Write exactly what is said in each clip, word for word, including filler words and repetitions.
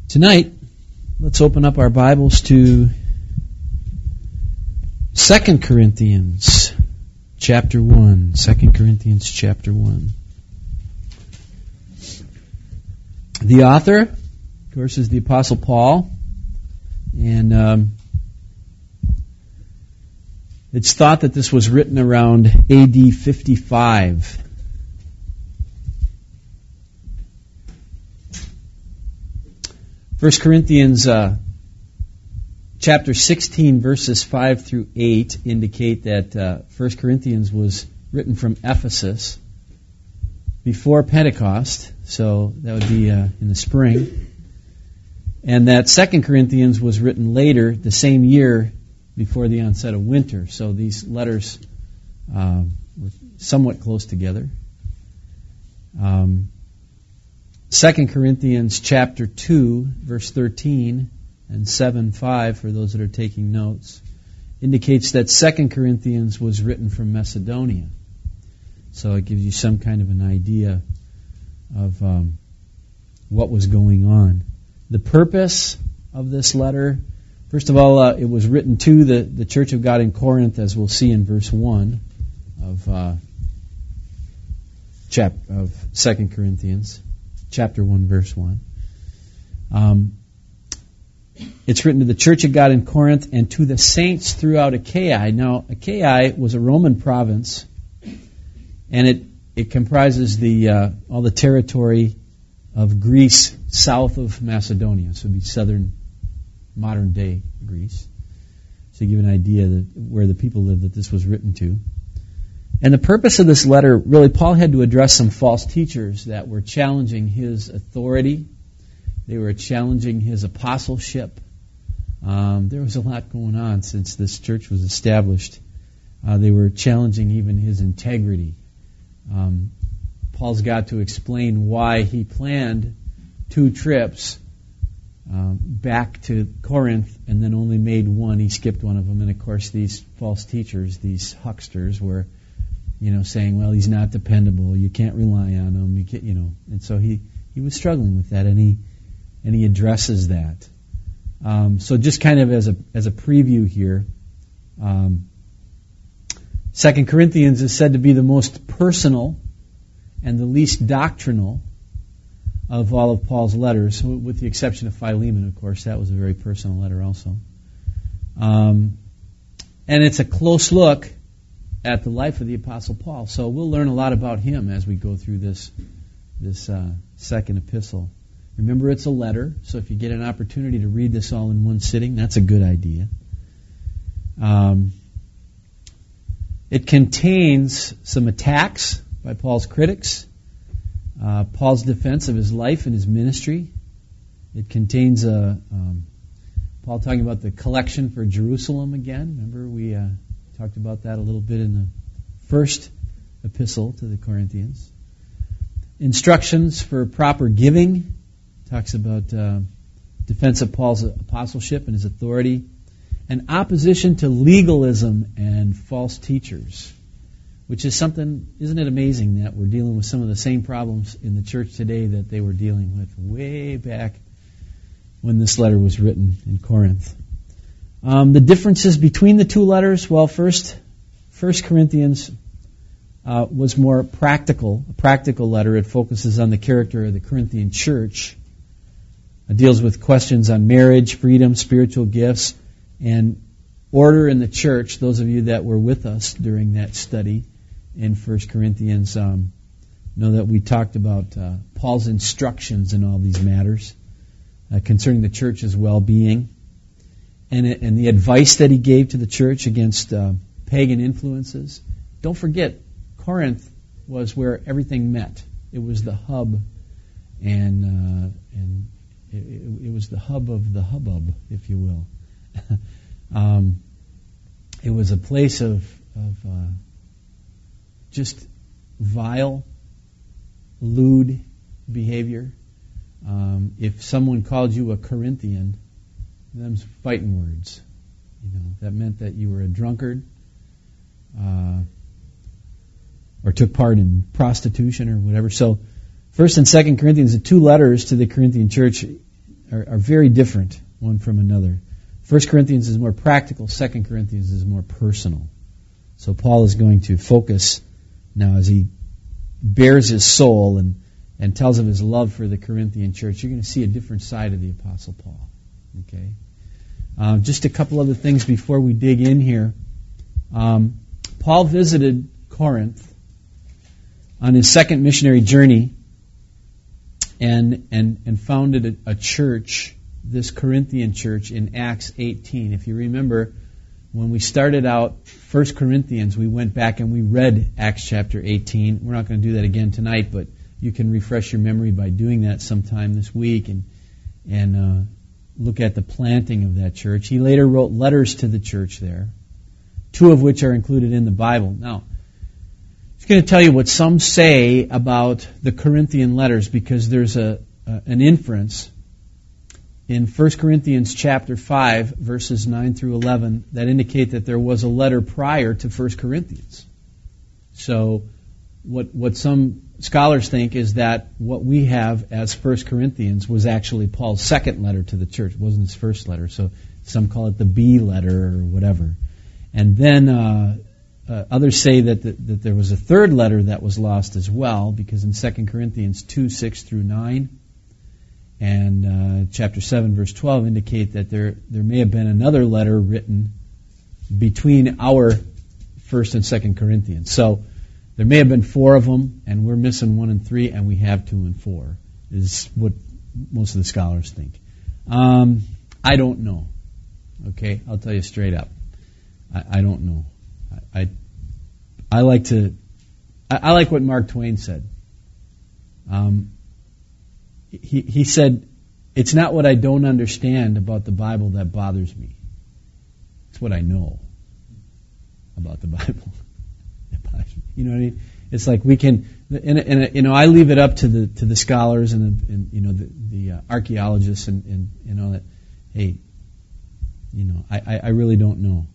Tonight, let's open up our Bibles to Second Corinthians chapter one. Second Corinthians chapter one. The author, of course, is the Apostle Paul. And um, it's thought that this was written around A D fifty-five. First Corinthians uh, chapter sixteen, verses five through eight indicate that uh, First Corinthians was written from Ephesus before Pentecost, so that would be uh, in the spring, and that Second Corinthians was written later, the same year before the onset of winter. So these letters uh, were somewhat close together. Um, Second Corinthians chapter two, verse thirteen and seven five, for those that are taking notes, indicates that Second Corinthians was written from Macedonia. So it gives you some kind of an idea of um, what was going on. The purpose of this letter, first of all, uh, it was written to the, the Church of God in Corinth, as we'll see in verse one of uh, chap of Second Corinthians. Chapter one, verse one. Um, it's written to the Church of God in Corinth and to the saints throughout Achaia. Now, Achaia was a Roman province, and it, it comprises the uh, all the territory of Greece south of Macedonia. So it would be southern, modern-day Greece. So you give an idea that where the people lived that this was written to. And the purpose of this letter, really, Paul had to address some false teachers that were challenging his authority. They were challenging his apostleship. Um, there was a lot going on since this church was established. Uh, they were challenging even his integrity. Um, Paul's got to explain why he planned two trips um, back to Corinth and then only made one. He skipped one of them. And, of course, these false teachers, these hucksters, were you know, saying, well, he's not dependable, you can't rely on him, you can't, you know. And so he, he was struggling with that, and he and he addresses that. Um, so just kind of as a as a preview here, um, Second Corinthians is said to be the most personal and the least doctrinal of all of Paul's letters, with the exception of Philemon, of course. That was a very personal letter also. Um, and it's a close look at the life of the Apostle Paul. So we'll learn a lot about him as we go through this this uh, second epistle. Remember, it's a letter, so if you get an opportunity to read this all in one sitting, that's a good idea. Um, it contains some attacks by Paul's critics, uh, Paul's defense of his life and his ministry. It contains a um, Paul talking about the collection for Jerusalem again. Remember, we Uh, talked about that a little bit in the first epistle to the Corinthians. Instructions for proper giving. Talks about uh, defense of Paul's apostleship and his authority. And opposition to legalism and false teachers. Which is something, isn't it amazing that we're dealing with some of the same problems in the church today that they were dealing with way back when this letter was written in Corinth. Um, the differences between the two letters, well, first, First Corinthians uh, was more practical, a practical letter. It focuses on the character of the Corinthian church. It deals with questions on marriage, freedom, spiritual gifts, and order in the church. Those of you that were with us during that study in First Corinthians um, know that we talked about uh, Paul's instructions in all these matters uh, concerning the church's well-being. And, and the advice that he gave to the church against uh, pagan influences. Don't forget, Corinth was where everything met. It was the hub, and uh, and it, it was the hub of the hubbub, if you will. um, it was a place of of uh, just vile, lewd behavior. Um, if someone called you a Corinthian, them's fighting words. You know, that meant that you were a drunkard, uh, or took part in prostitution or whatever. So, First and Second Corinthians, the two letters to the Corinthian church, are, are very different one from another. First Corinthians is more practical. Second Corinthians is more personal. So Paul is going to focus now as he bears his soul and, and tells of his love for the Corinthian church. You're going to see a different side of the Apostle Paul. Okay. Uh, just a couple other things before we dig in here. Um, Paul visited Corinth on his second missionary journey and and, and founded a, a church, this Corinthian church, in Acts eighteen. If you remember, when we started out First Corinthians, we went back and we read Acts chapter eighteen. We're not going to do that again tonight, but you can refresh your memory by doing that sometime this week and and uh, look at the planting of that church. He later wrote letters to the church there, two of which are included in the Bible. Now, I'm going to tell you what some say about the Corinthian letters, because there's a, a an inference in First Corinthians chapter five, verses nine through eleven, that indicate that there was a letter prior to First Corinthians. So what what some scholars think is that what we have as First Corinthians was actually Paul's second letter to the church. It wasn't his first letter. So some call it the B letter or whatever. And then uh, uh, others say that, the, that there was a third letter that was lost as well, because in Second Corinthians two, six through nine, and uh, chapter seven, verse twelve indicate that there there may have been another letter written between our First and Second Corinthians. So there may have been four of them, and we're missing one and three, and we have two and four, is what most of the scholars think. Um, I don't know. Okay, I'll tell you straight up. I, I don't know. I, I I like to. I, I like what Mark Twain said. Um, he he said, "It's not what I don't understand about the Bible that bothers me. It's what I know about the Bible that bothers me." You know what I mean? It's like we can, and, and you know, I leave it up to the to the scholars and, the, and you know the, the uh, archaeologists and, and and all that. Hey, you know, I, I really don't know.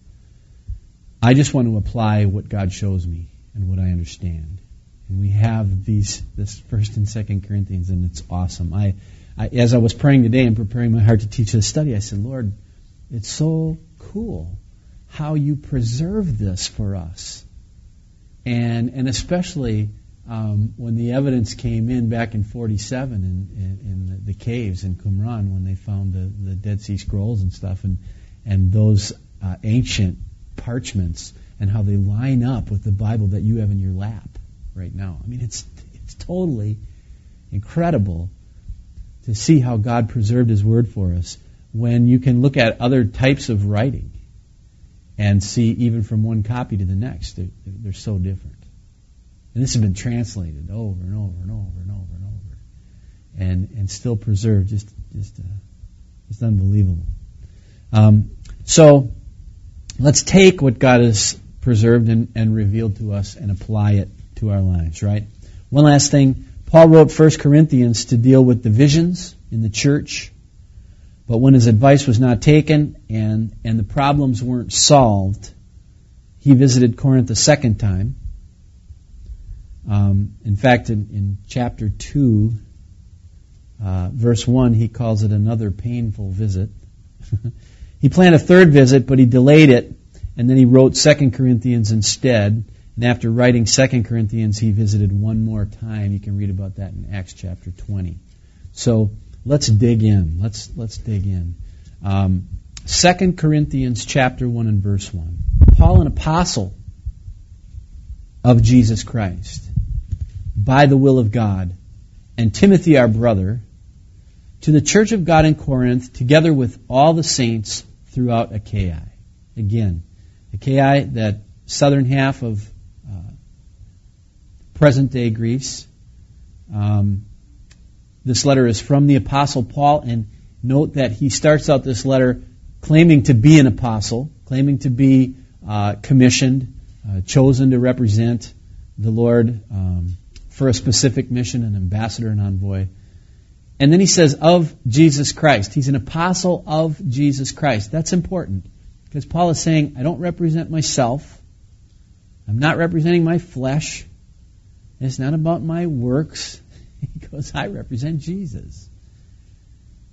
I just want to apply what God shows me and what I understand. And we have these this First and Second Corinthians, and it's awesome. I, I as I was praying today and preparing my heart to teach this study, I said, Lord, it's so cool how you preserve this for us. And and especially um, when the evidence came in back in forty-seven in, in, in the, the caves in Qumran, when they found the, the Dead Sea Scrolls and stuff, and and those uh, ancient parchments, and how they line up with the Bible that you have in your lap right now. I mean, it's it's totally incredible to see how God preserved His Word for us, when you can look at other types of writing and see even from one copy to the next, they're, they're so different. And this has been translated over and over and over and over and over, and and still preserved, just just uh, just unbelievable. Um, so let's take what God has preserved and, and revealed to us and apply it to our lives. Right. One last thing: Paul wrote First Corinthians to deal with divisions in the church. But when his advice was not taken and, and the problems weren't solved, he visited Corinth a second time. Um, in fact, in, in chapter two, uh, verse one, he calls it another painful visit. He planned a third visit, but he delayed it, and then he wrote Second Corinthians instead. And after writing Second Corinthians, he visited one more time. You can read about that in Acts chapter twenty. So let's dig in. Let's let's dig in. Um, Second Corinthians chapter one and verse one. Paul, an apostle of Jesus Christ, by the will of God, and Timothy, our brother, to the church of God in Corinth, together with all the saints throughout Achaia. Again, Achaia, that southern half of uh, present-day Greece. Um, This letter is from the Apostle Paul, and note that he starts out this letter claiming to be an apostle, claiming to be uh, commissioned, uh, chosen to represent the Lord um, for a specific mission, an ambassador, an envoy. And then he says, of Jesus Christ. He's an apostle of Jesus Christ. That's important, because Paul is saying, I don't represent myself. I'm not representing my flesh. It's not about my works. He goes, I represent Jesus.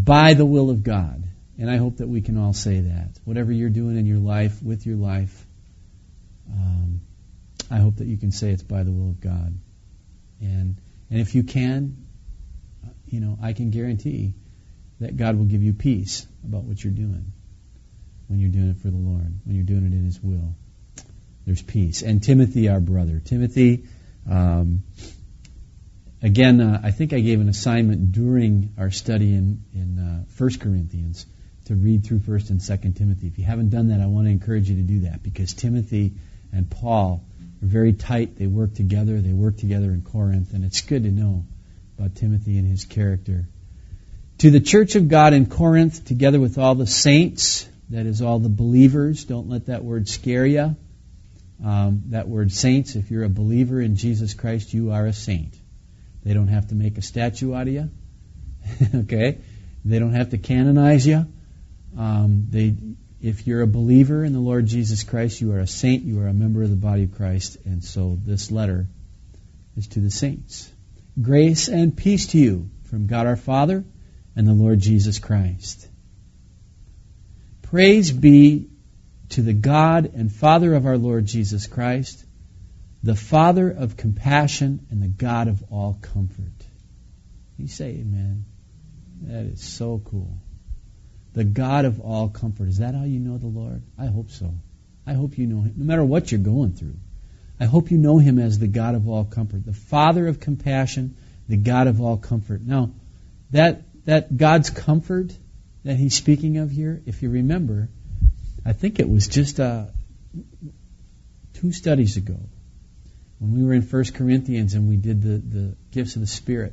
by the will of God. And I hope that we can all say that. Whatever you're doing in your life, with your life, um, I hope that you can say it's by the will of God. And and if you can, you know, I can guarantee that God will give you peace about what you're doing when you're doing it for the Lord, when you're doing it in His will. There's peace. And Timothy, our brother. Timothy, um, again, uh, I think I gave an assignment during our study in, in uh, First Corinthians to read through First and Second Timothy. If you haven't done that, I want to encourage you to do that, because Timothy and Paul are very tight. They work together. They work together in Corinth, and it's good to know about Timothy and his character. To the church of God in Corinth, together with all the saints, that is all the believers. Don't let that word scare you. Um, that word saints, if you're a believer in Jesus Christ, you are a saint. They don't have to make a statue out of you. Okay? They don't have to canonize you. Um, they, if you're a believer in the Lord Jesus Christ, you are a saint, you are a member of the body of Christ, and so this letter is to the saints. Grace and peace to you from God our Father and the Lord Jesus Christ. Praise be to the God and Father of our Lord Jesus Christ, the Father of compassion and the God of all comfort. You say amen. That is so cool. The God of all comfort. Is that how you know the Lord? I hope so. I hope you know Him. No matter what you're going through, I hope you know Him as the God of all comfort. The Father of compassion, the God of all comfort. Now, that that God's comfort that He's speaking of here, if you remember, I think it was just uh, two studies ago when we were in First Corinthians and we did the, the gifts of the Spirit.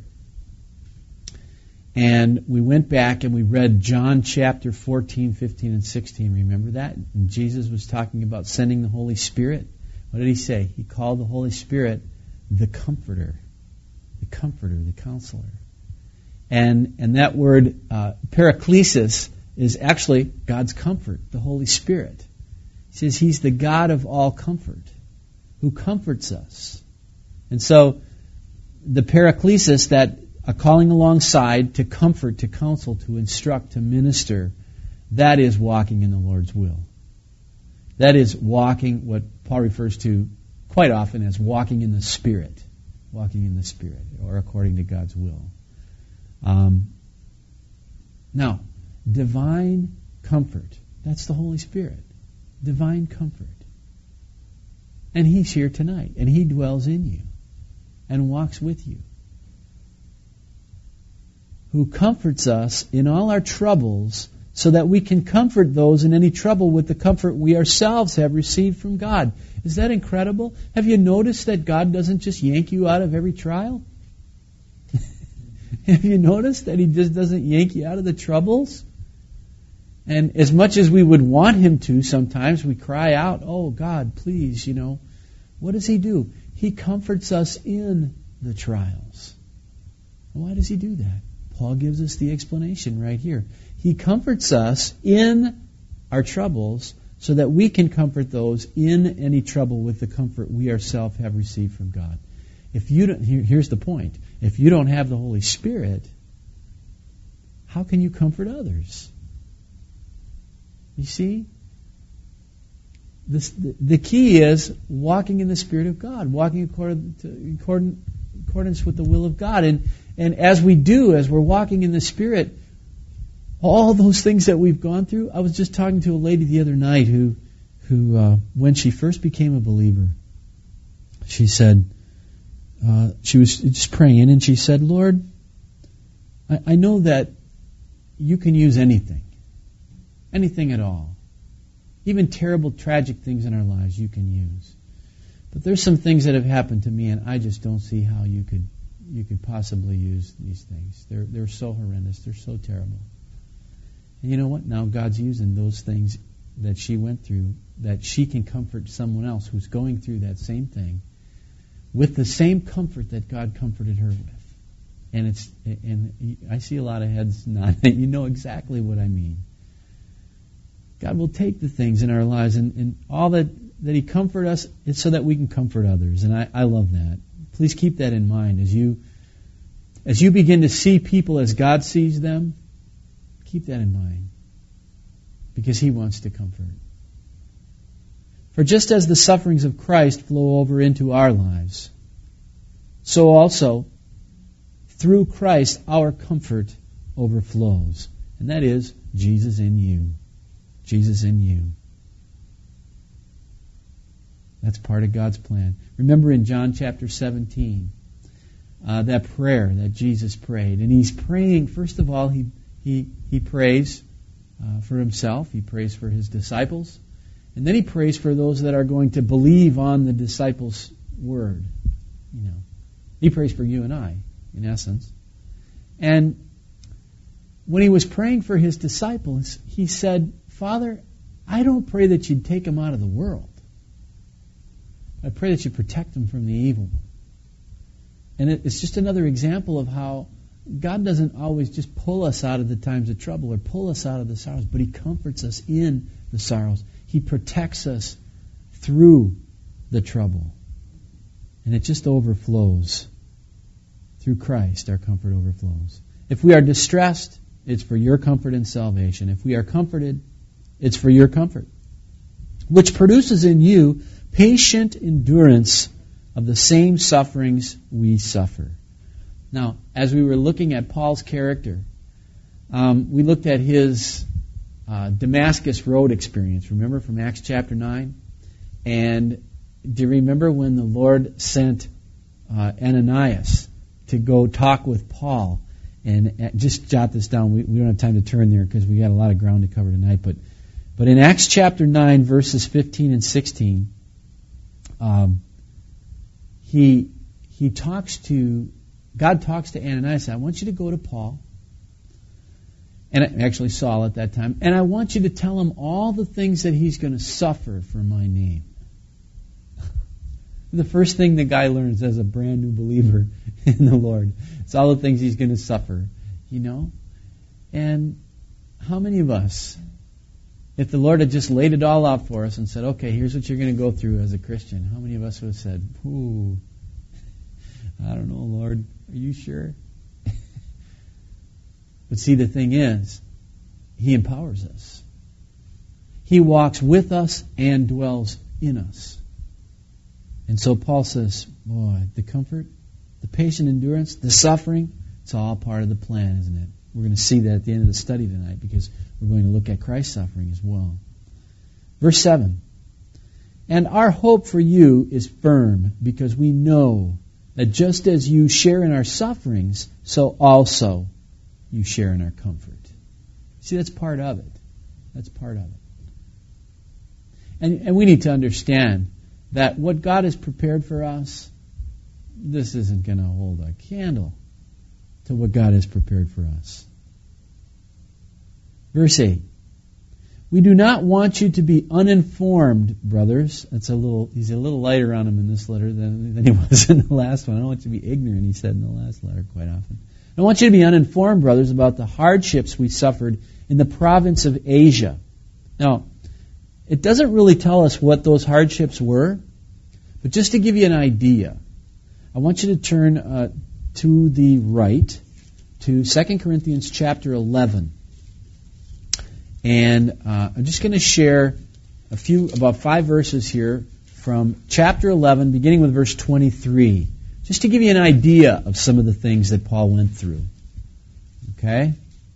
And we went back and we read John chapter fourteen, fifteen, and sixteen. Remember that? And Jesus was talking about sending the Holy Spirit. What did He say? He called the Holy Spirit the Comforter. The Comforter, the Counselor. And and that word, uh, paraklesis, is actually God's comfort, the Holy Spirit. He says He's the God of all comfort, who comforts us. And so, the paraklesis, that a calling alongside to comfort, to counsel, to instruct, to minister, that is walking in the Lord's will. That is walking, what Paul refers to quite often as walking in the Spirit. Walking in the Spirit, or according to God's will. Um, now, divine comfort, that's the Holy Spirit. Divine comfort. And He's here tonight, and He dwells in you, and walks with you. Who comforts us in all our troubles, so that we can comfort those in any trouble with the comfort we ourselves have received from God. Is that incredible? Have you noticed that God doesn't just yank you out of every trial? Have you noticed that He just doesn't yank you out of the troubles? And as much as we would want Him to, sometimes we cry out, oh God, please, you know. What does He do? He comforts us in the trials. Why does He do that? Paul gives us the explanation right here. He comforts us in our troubles so that we can comfort those in any trouble with the comfort we ourselves have received from God. If you don't, here, here's the point. If you don't have the Holy Spirit, how can you comfort others? You see? This, the, the key is walking in the Spirit of God, walking according to, in according, accordance with the will of God. And, and as we do, as we're walking in the Spirit, all those things that we've gone through. I was just talking to a lady the other night who, who uh, when she first became a believer, she said, uh, she was just praying, and she said, Lord, I, I know that you can use anything, anything at all. Even terrible, tragic things in our lives you can use. But there's some things that have happened to me, and I just don't see how you could you could possibly use these things. They're they're so horrendous. They're so terrible. And you know what? Now God's using those things that she went through, that she can comfort someone else who's going through that same thing with the same comfort that God comforted her with. And it's and I see a lot of heads nodding. You know exactly what I mean. God will take the things in our lives, and, and all that, that He comfort us is so that we can comfort others. And I, I love that. Please keep that in mind as you as you begin to see people as God sees them. Keep that in mind, because He wants to comfort. For just as the sufferings of Christ flow over into our lives, so also through Christ our comfort overflows. And that is Jesus in you. Jesus in you. That's part of God's plan. Remember in John chapter seventeen, uh, that prayer that Jesus prayed. And He's praying, first of all, He he, he prays uh, for Himself. He prays for His disciples. And then He prays for those that are going to believe on the disciples' word. You know, He prays for you and I, in essence. And when He was praying for His disciples, He said, Father, I don't pray that You'd take them out of the world. I pray that You protect them from the evil one. And it's just another example of how God doesn't always just pull us out of the times of trouble or pull us out of the sorrows, but He comforts us in the sorrows. He protects us through the trouble. And it just overflows. Through Christ, our comfort overflows. If we are distressed, it's for your comfort and salvation. If we are comforted, it's for your comfort. Which produces in you patient endurance of the same sufferings we suffer. Now, as we were looking at Paul's character, um, we looked at his uh, Damascus Road experience. Remember from Acts chapter nine? And do you remember when the Lord sent uh, Ananias to go talk with Paul? And uh, just jot this down. We, we don't have time to turn there because we got a lot of ground to cover tonight. But but in Acts chapter nine, verses fifteen and sixteen, um, he he talks to God talks to Ananias. I want you to go to Paul, and actually Saul at that time, and I want you to tell him all the things that he's going to suffer for my name. The first thing the guy learns as a brand new believer in the Lord, it's all the things he's going to suffer, you know. And how many of us, if the Lord had just laid it all out for us and said, okay, here's what you're going to go through as a Christian, how many of us would have said, ooh, I don't know, Lord, are you sure? But see, the thing is, He empowers us. He walks with us and dwells in us. And so Paul says, boy, the comfort, the patient endurance, the suffering, it's all part of the plan, isn't it? We're going to see that at the end of the study tonight because we're going to look at Christ's suffering as well. Verse seven. And our hope for you is firm because we know that just as you share in our sufferings, so also you share in our comfort. See, that's part of it. That's part of it. And, and we need to understand that what God has prepared for us, this isn't going to hold a candle to what God has prepared for us. Verse eight. We do not want you to be uninformed, brothers. That's a little. He's a little lighter on him in this letter than, than he was in the last one. I don't want you to be ignorant, he said in the last letter quite often. I want you to be uninformed, brothers, about the hardships we suffered in the province of Asia. Now, it doesn't really tell us what those hardships were, but just to give you an idea, I want you to turn uh, to the right to Second Corinthians chapter eleven. And uh, I'm just going to share a few, about five verses here from chapter eleven, beginning with verse twenty-three, just to give you an idea of some of the things that Paul went through. Okay?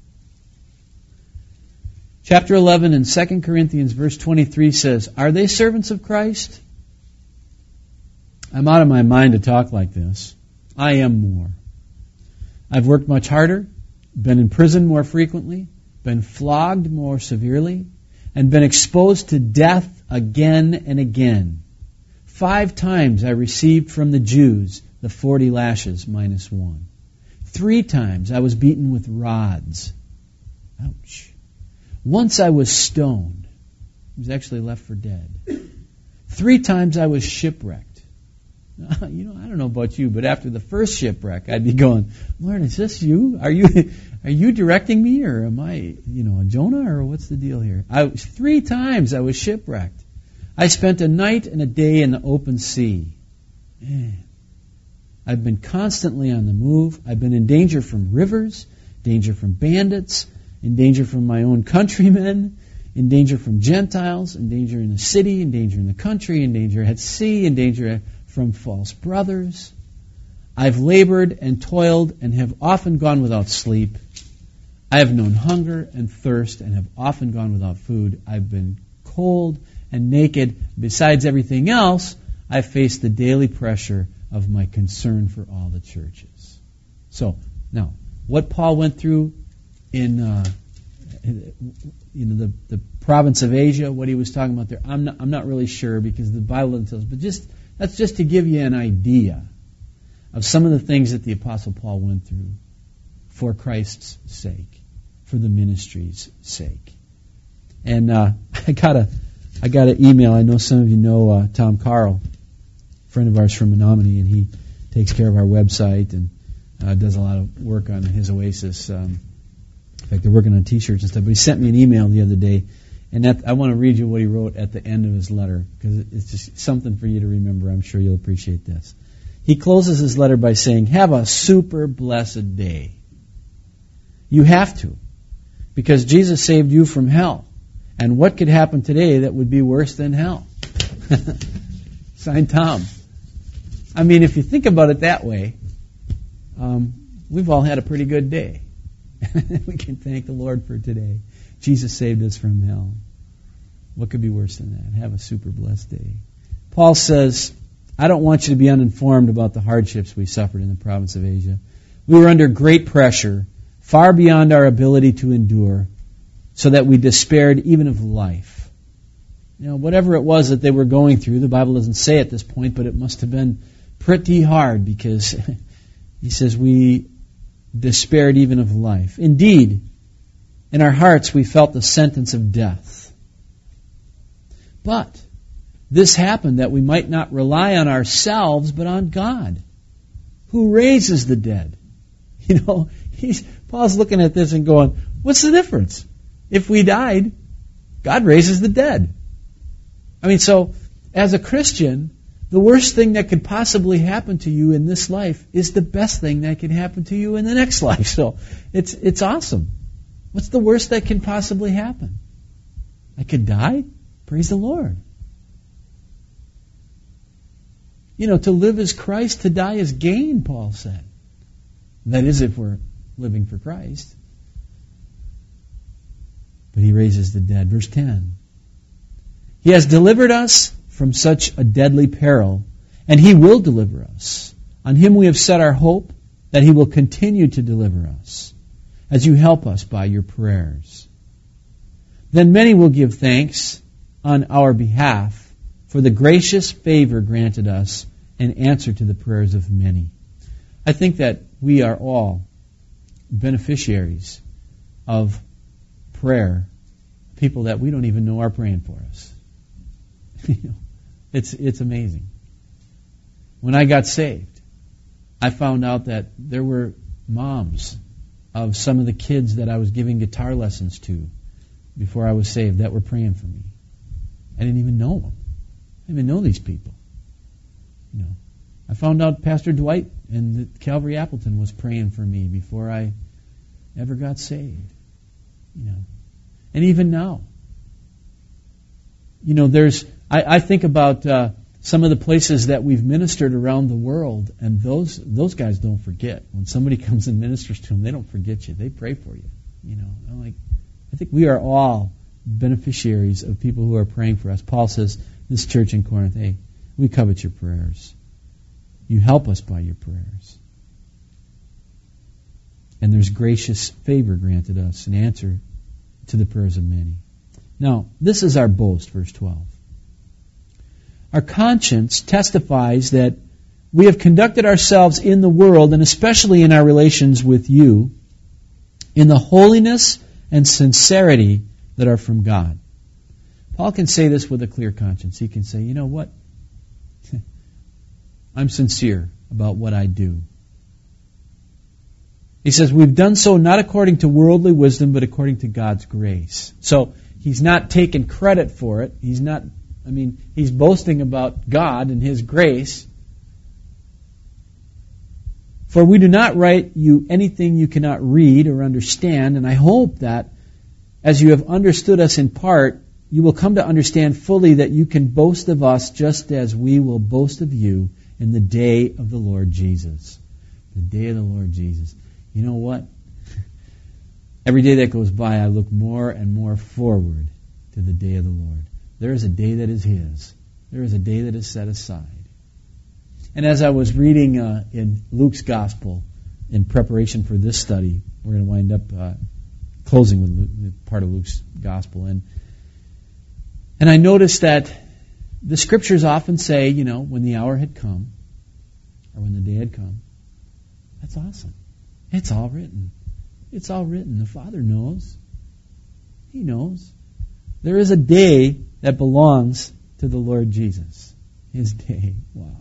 Chapter eleven in Second Corinthians, verse twenty-three says, are they servants of Christ? I'm out of my mind to talk like this. I am more. I've worked much harder, been in prison more frequently, been flogged more severely, and been exposed to death again and again. Five times I received from the Jews the forty lashes minus one. Three times I was beaten with rods. Ouch. Once I was stoned. I was actually left for dead. Three times I was shipwrecked. You know, I don't know about you, but after the first shipwreck, I'd be going, Lord, is this you? Are you are you directing me, or am I, you know, Jonah, or what's the deal here? I, three times I was shipwrecked. I spent a night and a day in the open sea. Man, I've been constantly on the move. I've been in danger from rivers, danger from bandits, in danger from my own countrymen, in danger from Gentiles, in danger in the city, in danger in the country, in danger at sea, in danger from false brothers. I've labored and toiled and have often gone without sleep. I have known hunger and thirst and have often gone without food. I've been cold and naked. Besides everything else, I face the daily pressure of my concern for all the churches. So, now, what Paul went through in, uh, you know, the, the province of Asia, what he was talking about there, I'm not, I'm not really sure because the Bible doesn't tell us, but just, that's just to give you an idea of some of the things that the Apostle Paul went through for Christ's sake, for the ministry's sake. And uh, I got a, I got an email. I know some of you know uh, Tom Carl, a friend of ours from Menominee, and he takes care of our website and uh, does a lot of work on his Oasis. Um, in fact, they're working on T-shirts and stuff. But he sent me an email the other day, and that, I want to read you what he wrote at the end of his letter because it's just something for you to remember. I'm sure you'll appreciate this. He closes his letter by saying, "Have a super blessed day." You have to, because Jesus saved you from hell. And what could happen today that would be worse than hell? Signed, Tom. I mean, if you think about it that way, um, we've all had a pretty good day. We can thank the Lord for today. Jesus saved us from hell. What could be worse than that? Have a super blessed day. Paul says, I don't want you to be uninformed about the hardships we suffered in the province of Asia. We were under great pressure, far beyond our ability to endure, so that we despaired even of life. You know, whatever it was that they were going through, the Bible doesn't say at this point, but it must have been pretty hard because he says we despaired even of life. Indeed, in our hearts we felt the sentence of death. But this happened that we might not rely on ourselves, but on God, who raises the dead. You know, he's, Paul's looking at this and going, what's the difference? If we died, God raises the dead. I mean, so, as a Christian, the worst thing that could possibly happen to you in this life is the best thing that can happen to you in the next life. So, it's it's awesome. What's the worst that can possibly happen? I could die? Praise the Lord. You know, to live is Christ, to die is gain, Paul said. That is if we're living for Christ. But he raises the dead. Verse ten. He has delivered us from such a deadly peril, and he will deliver us. On him we have set our hope that he will continue to deliver us, as you help us by your prayers. Then many will give thanks on our behalf for the gracious favor granted us in answer to the prayers of many. I think that we are all beneficiaries of prayer, people that we don't even know are praying for us. You know, it's it's amazing. When I got saved, I found out that there were moms of some of the kids that I was giving guitar lessons to before I was saved that were praying for me. I didn't even know them. I didn't even know these people. You know, I found out Pastor Dwight in Calvary Appleton was praying for me before I ever got saved. You know, and even now, you know, there's. I, I think about uh, some of the places that we've ministered around the world, and those those guys don't forget. When somebody comes and ministers to them, they don't forget you. They pray for you. You know, I'm like, I think we are all beneficiaries of people who are praying for us. Paul says, this church in Corinth, hey, we covet your prayers. You help us by your prayers. And there's gracious favor granted us in answer to the prayers of many. Now, this is our boast, verse twelve. Our conscience testifies that we have conducted ourselves in the world, and especially in our relations with you, in the holiness and sincerity that are from God. Paul can say this with a clear conscience. He can say, you know what? I'm sincere about what I do. He says, we've done so not according to worldly wisdom, but according to God's grace. So he's not taking credit for it. He's not, I mean, he's boasting about God and his grace For we do not write you anything you cannot read or understand, and I hope that as you have understood us in part, you will come to understand fully that you can boast of us just as we will boast of you in the day of the Lord Jesus. The day of the Lord Jesus. You know what? Every day that goes by, I look more and more forward to the day of the Lord. There is a day that is His. There is a day that is set aside. And as I was reading uh, in Luke's Gospel in preparation for this study, we're going to wind up uh, closing with Luke, part of Luke's Gospel, and and I noticed that the Scriptures often say, you know, when the hour had come, or when the day had come. That's awesome. It's all written. It's all written. The Father knows. He knows. There is a day that belongs to the Lord Jesus. His day. Wow.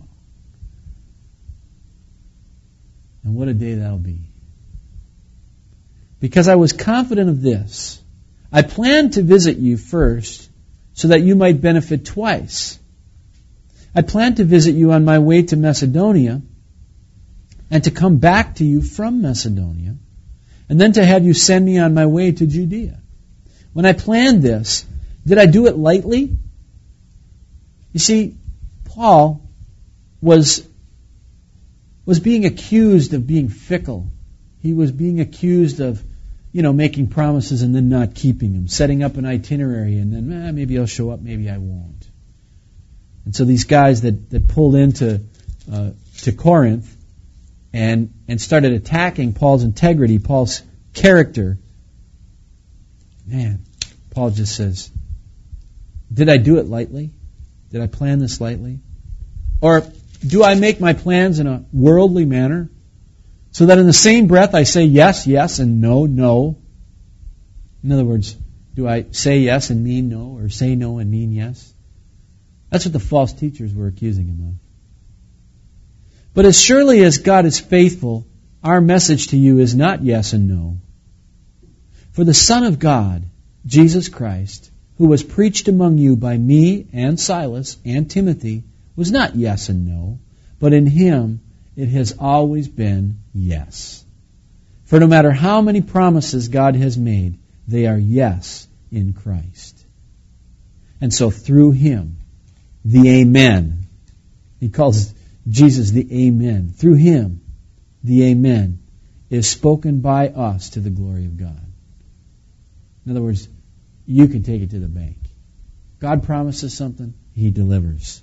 And what a day that'll be. Because I was confident of this, I planned to visit you first so that you might benefit twice. I planned to visit you on my way to Macedonia and to come back to you from Macedonia, and then to have you send me on my way to Judea. When I planned this, did I do it lightly? You see, Paul was, was being accused of being fickle. He was being accused of, you know, making promises and then not keeping them, setting up an itinerary and then, eh, maybe I'll show up, maybe I won't. And so these guys that, that pulled into uh, to Corinth and and started attacking Paul's integrity, Paul's character, man, Paul just says, did I do it lightly? Did I plan this lightly? Or do I make my plans in a worldly manner so that in the same breath I say yes, yes, and no, no? In other words, do I say yes and mean no, or say no and mean yes? That's what the false teachers were accusing him of. But as surely as God is faithful, our message to you is not yes and no. For the Son of God, Jesus Christ, who was preached among you by me and Silas and Timothy, was not yes and no, but in Him it has always been yes. For no matter how many promises God has made, they are yes in Christ. And so through Him, the Amen, He calls Jesus the Amen. Through Him, the Amen is spoken by us to the glory of God. In other words, you can take it to the bank. God promises something, He delivers.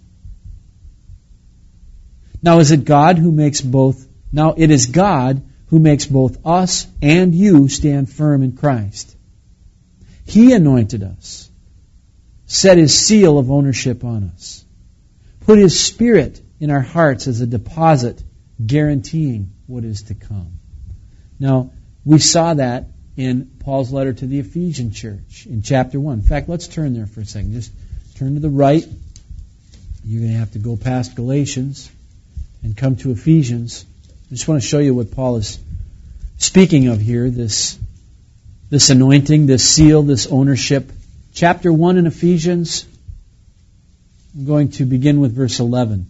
Now is it God who makes both, now it is God who makes both us and you stand firm in Christ. He anointed us, set His seal of ownership on us, put His Spirit in our hearts as a deposit guaranteeing what is to come. Now, we saw that in Paul's letter to the Ephesian church in chapter one. In fact, let's turn there for a second. Just turn to the right. You're going to have to go past Galatians and come to Ephesians. I just want to show you what Paul is speaking of here, this, this anointing, this seal, this ownership. Chapter one in Ephesians, I'm going to begin with verse eleven.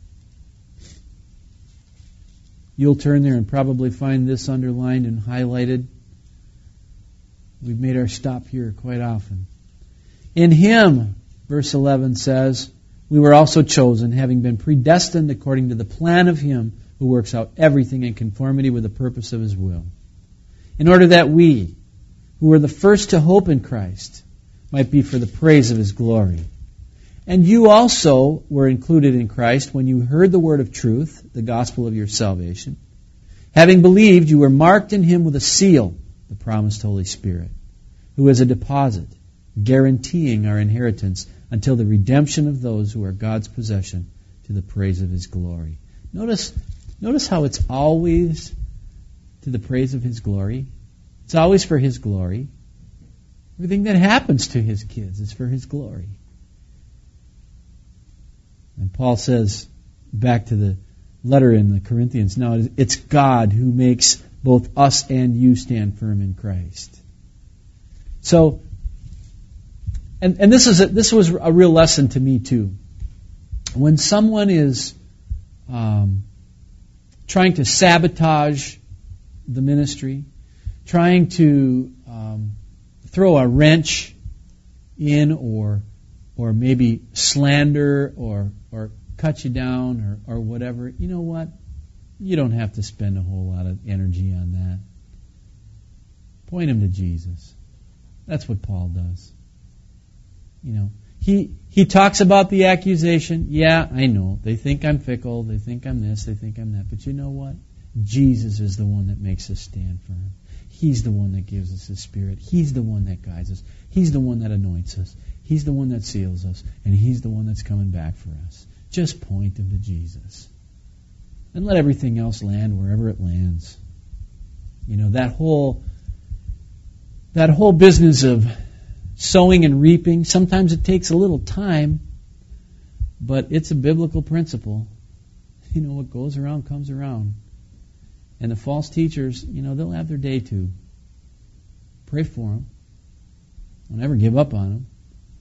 You'll turn there and probably find this underlined and highlighted. We've made our stop here quite often. In Him, verse eleven says, we were also chosen, having been predestined according to the plan of Him who works out everything in conformity with the purpose of His will, in order that we, who were the first to hope in Christ, might be for the praise of His glory. And you also were included in Christ when you heard the word of truth, the gospel of your salvation. Having believed, you were marked in Him with a seal, the promised Holy Spirit, who is a deposit, guaranteeing our inheritance until the redemption of those who are God's possession to the praise of His glory. Notice, notice how it's always to the praise of His glory. It's always for His glory. Everything that happens to His kids is for His glory. And Paul says, back to the letter in the Corinthians, now it's God who makes both us and you stand firm in Christ. So, and, and this is a, this was a real lesson to me too. When someone is um, trying to sabotage the ministry, trying to um, throw a wrench in, or or maybe slander, or or cut you down, or, or whatever, you know what? You don't have to spend a whole lot of energy on that. Point them to Jesus. That's what Paul does. You know, he he talks about the accusation. Yeah, I know. They think I'm fickle. They think I'm this. They think I'm that. But you know what? Jesus is the one that makes us stand firm. He's the one that gives us His Spirit. He's the one that guides us. He's the one that anoints us. He's the one that seals us. And He's the one that's coming back for us. Just point them to Jesus. And let everything else land wherever it lands. You know, that whole that whole business of sowing and reaping, sometimes it takes a little time, but it's a biblical principle. You know, what goes around comes around. And the false teachers, you know, they'll have their day too. Pray for them. Don't ever give up on them.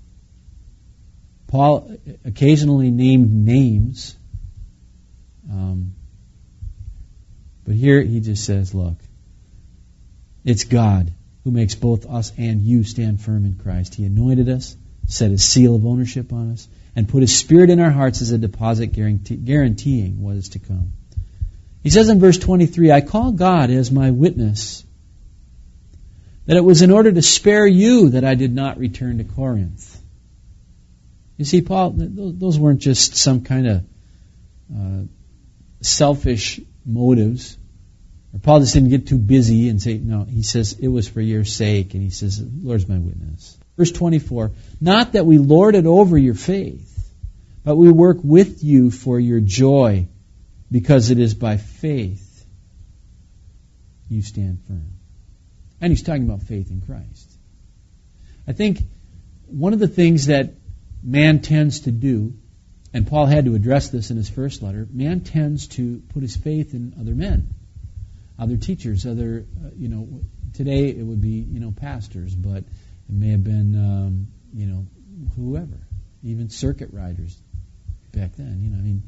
Paul occasionally named names. Um, but here he just says, look, it's God who makes both us and you stand firm in Christ. He anointed us, set His seal of ownership on us, and put His Spirit in our hearts as a deposit guarantee, guaranteeing what is to come. He says in verse twenty-three, I call God as my witness that it was in order to spare you that I did not return to Corinth. You see, Paul, those weren't just some kind of uh, selfish motives. Or Paul just didn't get too busy and say, no, he says, it was for your sake. And he says, the Lord's my witness. Verse twenty-four, not that we lord it over your faith, but we work with you for your joy, because it is by faith you stand firm. And he's talking about faith in Christ. I think one of the things that man tends to do, and Paul had to address this in his first letter, man tends to put his faith in other men, other teachers, other, uh, you know, today it would be, you know, pastors, but it may have been, um, you know, whoever, even circuit riders back then, you know, I mean.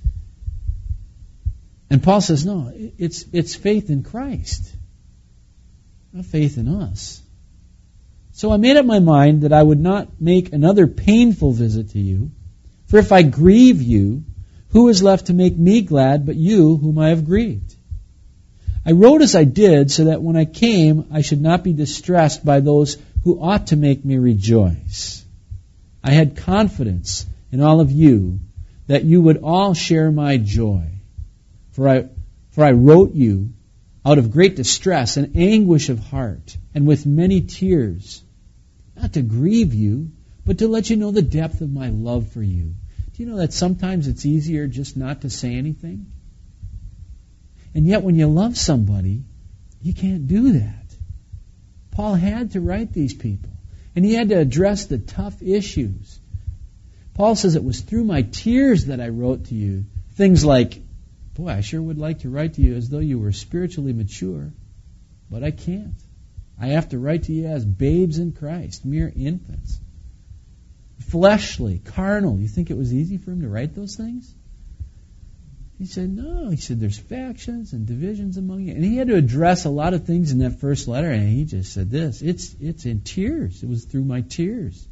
And Paul says, no, it's it's faith in Christ, not faith in us. So I made up my mind that I would not make another painful visit to you, for if I grieve you, who is left to make me glad but you whom I have grieved? I wrote as I did, so that when I came I should not be distressed by those who ought to make me rejoice. I had confidence in all of you that you would all share my joy. For I, for I wrote you out of great distress and anguish of heart, and with many tears, not to grieve you, but to let you know the depth of my love for you. Do you know that sometimes it's easier just not to say anything? And yet when you love somebody, you can't do that. Paul had to write these people, and he had to address the tough issues. Paul says, it was through my tears that I wrote to you things like, boy, I sure would like to write to you as though you were spiritually mature, but I can't. I have to write to you as babes in Christ, mere infants. Fleshly, carnal. You think it was easy for him to write those things? He said, no. He said, there's factions and divisions among you. And he had to address a lot of things in that first letter, and he just said this, it's it's in tears. It was through my tears.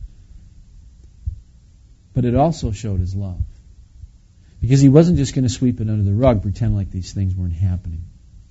But it also showed his love. Because he wasn't just going to sweep it under the rug, pretend like these things weren't happening.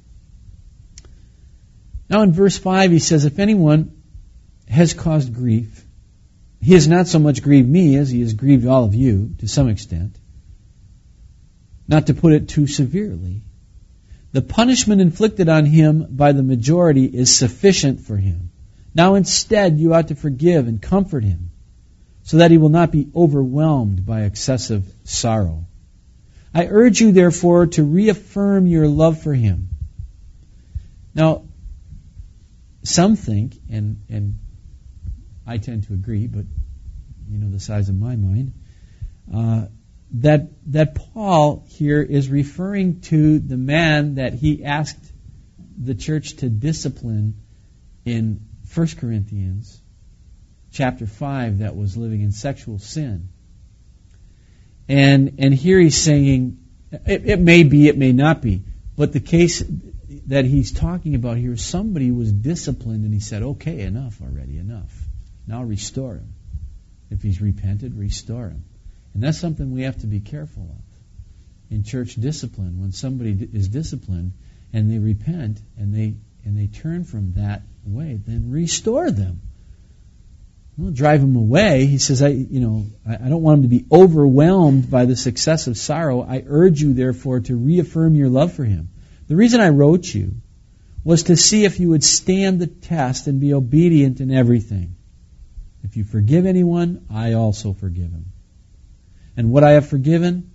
Now in verse five he says, if anyone has caused grief, he has not so much grieved me as he has grieved all of you, to some extent. Not to put it too severely. The punishment inflicted on him by the majority is sufficient for him. Now instead you ought to forgive and comfort him, so that he will not be overwhelmed by excessive sorrow. I urge you, therefore, to reaffirm your love for him. Now, some think, and and I tend to agree, but you know the size of my mind, uh, that that Paul here is referring to the man that he asked the church to discipline in First Corinthians chapter five, that was living in sexual sin. And and here he's saying, It, it may be, it may not be. But the case that he's talking about here is somebody who was disciplined and he said, okay, enough already, enough. Now restore him. If he's repented, restore him. And that's something we have to be careful of in church discipline. When somebody is disciplined and they repent and they and they turn from that way, then restore them. Don't drive them away. He says, I, you know, I, I don't want them to be overwhelmed by the success of sorrow. I urge you, therefore, to reaffirm your love for him. The reason I wrote you was to see if you would stand the test and be obedient in everything. If you forgive anyone, I also forgive him. And what I have forgiven,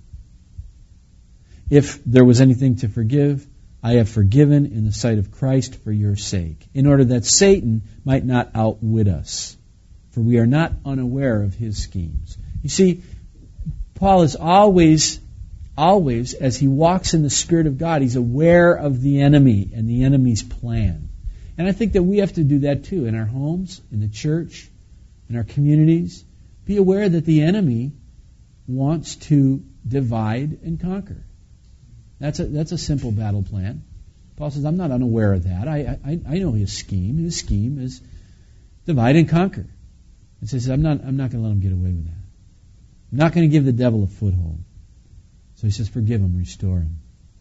if there was anything to forgive, I have forgiven in the sight of Christ for your sake, in order that Satan might not outwit us. For we are not unaware of his schemes. You see, Paul is always, always, as he walks in the Spirit of God, he's aware of the enemy and the enemy's plan. And I think that we have to do that too in our homes, in the church, in our communities. Be aware that the enemy wants to divide and conquer. That's a, that's a simple battle plan. Paul says, I'm not unaware of that. I, I, I know his scheme. His scheme is divide and conquer. And so he says, I'm not, I'm not going to let him get away with that. I'm not going to give the devil a foothold. So he says, forgive him, restore him.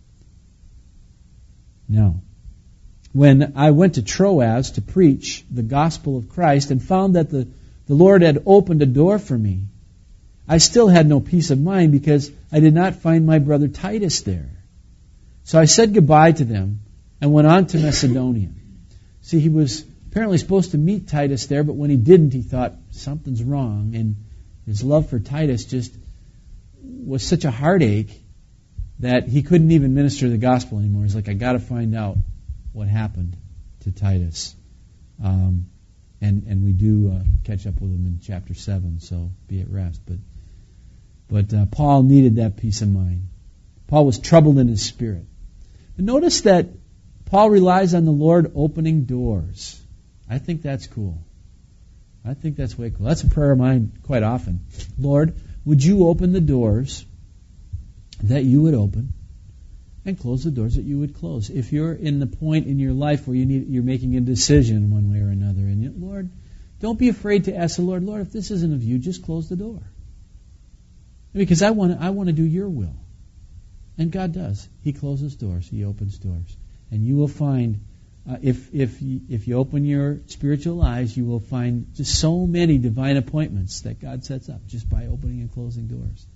Now, when I went to Troas to preach the gospel of Christ and found that the, the Lord had opened a door for me, I still had no peace of mind because I did not find my brother Titus there. So I said goodbye to them and went on to Macedonia. See, he was apparently supposed to meet Titus there, but when he didn't, he thought something's wrong, and his love for Titus just was such a heartache that he couldn't even minister the gospel anymore. He's like, I got to find out what happened to Titus. Um, and and we do uh, catch up with him in chapter seven, so be at rest. But but uh, Paul needed that peace of mind. Paul was troubled in his spirit. But notice that Paul relies on the Lord opening doors. I think that's cool. I think that's way cool. That's a prayer of mine quite often. Lord, would you open the doors that you would open and close the doors that you would close? If you're in the point in your life where you need, you're making a decision one way or another, and you, Lord, don't be afraid to ask the Lord, Lord, if this isn't of you, just close the door. Because I want to, I want to do your will. And God does. He closes doors. He opens doors. And you will find, uh, if if you, if you open your spiritual eyes, you will find just so many divine appointments that God sets up just by opening and closing doors.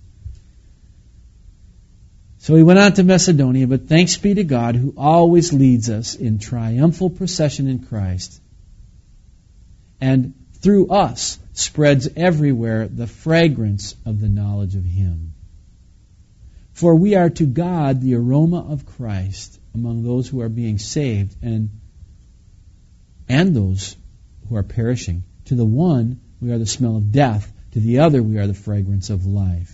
So he went on to Macedonia, but thanks be to God who always leads us in triumphal procession in Christ, and through us spreads everywhere the fragrance of the knowledge of Him. For we are to God the aroma of Christ among those who are being saved and and those who are perishing. To the one we are the smell of death, to the other we are the fragrance of life.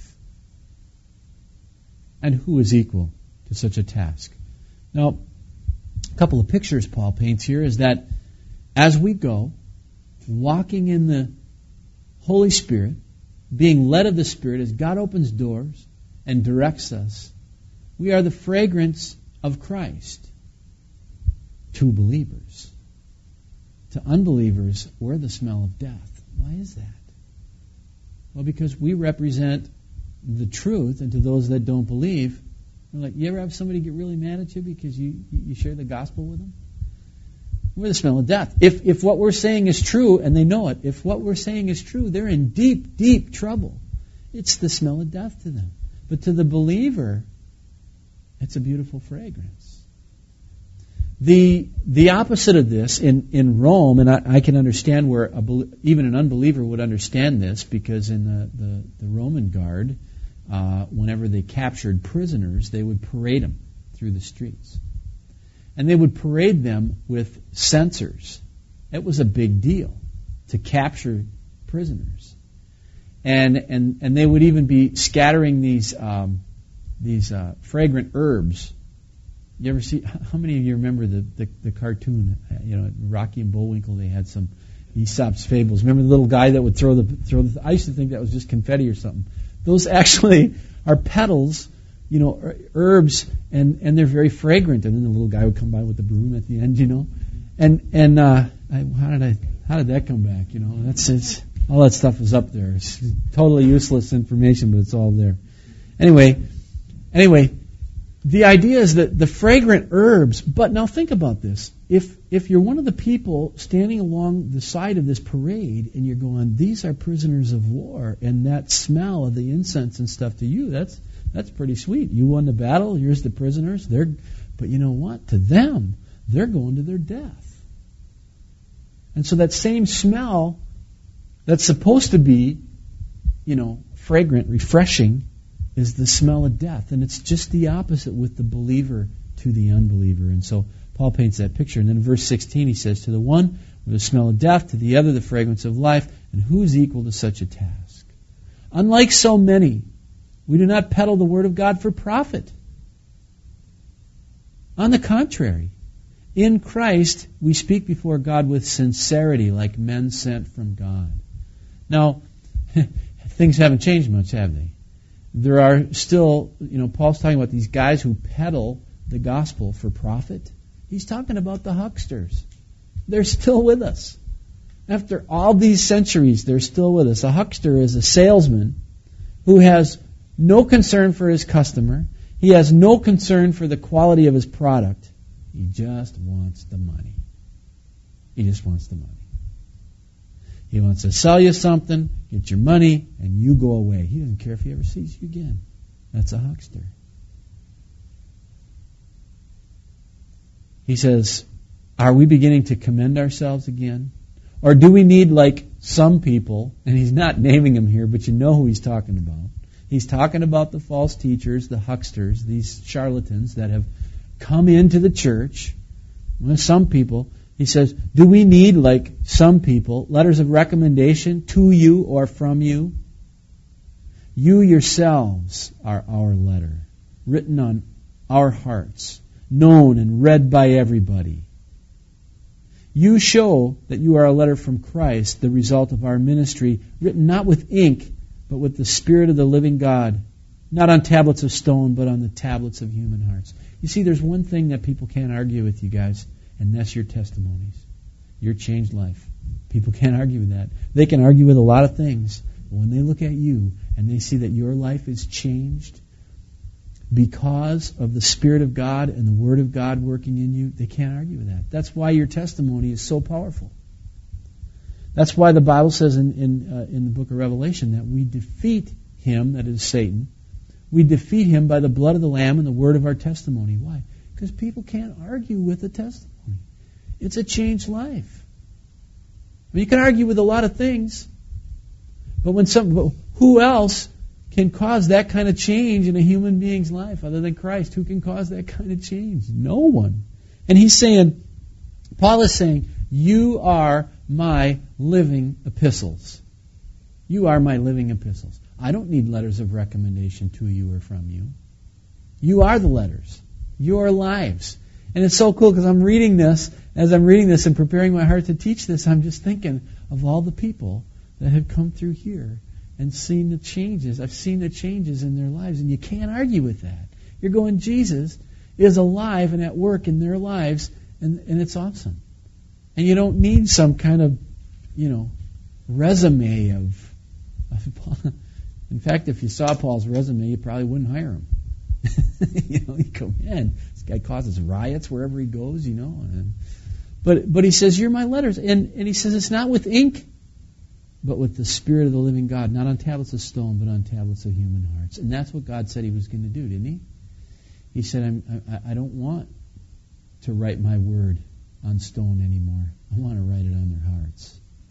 And who is equal to such a task? Now, a couple of pictures Paul paints here is that as we go, walking in the Holy Spirit, being led of the Spirit as God opens doors and directs us, we are the fragrance of Christ to believers. To unbelievers, we're the smell of death. Why is that? Well, because we represent the truth, and to those that don't believe, we're like, you ever have somebody get really mad at you because you, you share the gospel with them? We're the smell of death. If if what we're saying is true, and they know it, if what we're saying is true, they're in deep, deep trouble. It's the smell of death to them. But to the believer, it's a beautiful fragrance. The the opposite of this in, in Rome, and I, I can understand where a, even an unbeliever would understand this, because in the, the, the Roman guard, uh, whenever they captured prisoners, they would parade them through the streets. And they would parade them with censers. It was a big deal to capture prisoners. And and, and they would even be scattering these um, these uh, fragrant herbs. You ever see? How many of you remember the, the, the cartoon? You know, Rocky and Bullwinkle. They had some Aesop's fables. Remember the little guy that would throw the throw the? I used to think that was just confetti or something. Those actually are petals you know, herbs, and, and they're very fragrant. And then the little guy would come by with the broom at the end, you know. And and uh, I, how did I how did that come back? You know, that's it's, all that stuff is up there. It's totally useless information, but it's all there. Anyway, anyway, the idea is that the fragrant herbs. But now think about this: if if you're one of the people standing along the side of this parade and you're going, these are prisoners of war, and that smell of the incense and stuff to you, that's that's pretty sweet. You won the battle. Here's the prisoners. They're, but you know what? To them, they're going to their death. And so that same smell that's supposed to be, you know, fragrant, refreshing, is the smell of death. And it's just the opposite with the believer to the unbeliever. And so Paul paints that picture. And then in verse sixteen he says, to the one with the smell of death, to the other the fragrance of life, and who is equal to such a task? Unlike so many, we do not peddle the word of God for profit. On the contrary, in Christ, we speak before God with sincerity, like men sent from God. Now, things haven't changed much, have they? There are still, you know, Paul's talking about these guys who peddle the gospel for profit. He's talking about the hucksters. They're still with us. After all these centuries, they're still with us. A huckster is a salesman who has no concern for his customer. He has no concern for the quality of his product. He just wants the money. He just wants the money. He wants to sell you something, get your money, and you go away. He doesn't care if he ever sees you again. That's a huckster. He says, are we beginning to commend ourselves again? Or do we need, like some people, and he's not naming them here, but you know who he's talking about. He's talking about the false teachers, the hucksters, these charlatans that have come into the church. Well, some people, he says, do we need, like some people, letters of recommendation to you or from you? You yourselves are our letter, written on our hearts, known and read by everybody. You show that you are a letter from Christ, the result of our ministry, written not with ink, but with the Spirit of the living God, not on tablets of stone, but on the tablets of human hearts. You see, there's one thing that people can't argue with you guys, and that's your testimonies, your changed life. People can't argue with that. They can argue with a lot of things, but when they look at you and they see that your life is changed because of the Spirit of God and the Word of God working in you, they can't argue with that. That's why your testimony is so powerful. That's why the Bible says in in, uh, in the book of Revelation that we defeat him, that is Satan. We defeat him by the blood of the Lamb and the word of our testimony. Why? Because people can't argue with the testimony. It's a changed life. I mean, you can argue with a lot of things, but when some, but who else can cause that kind of change in a human being's life other than Christ? Who can cause that kind of change? No one. And he's saying, Paul is saying, you are my living epistles. You are my living epistles. I don't need letters of recommendation to you or from you. You are the letters. Your lives. And it's so cool because I'm reading this, as I'm reading this and preparing my heart to teach this, I'm just thinking of all the people that have come through here and seen the changes. I've seen the changes in their lives, and you can't argue with that. You're going, Jesus is alive and at work in their lives, and, and it's awesome. And you don't need some kind of, you know, resume of, of in fact, if you saw Paul's resume, you probably wouldn't hire him. you know, you go, man, this guy causes riots wherever he goes, you know. And, but but he says, you're my letters. And, and he says, it's not with ink, but with the Spirit of the living God, not on tablets of stone, but on tablets of human hearts. And that's what God said he was going to do, didn't he? He said, I'm, I, I don't want to write my word on stone anymore. I want to write it on their hearts.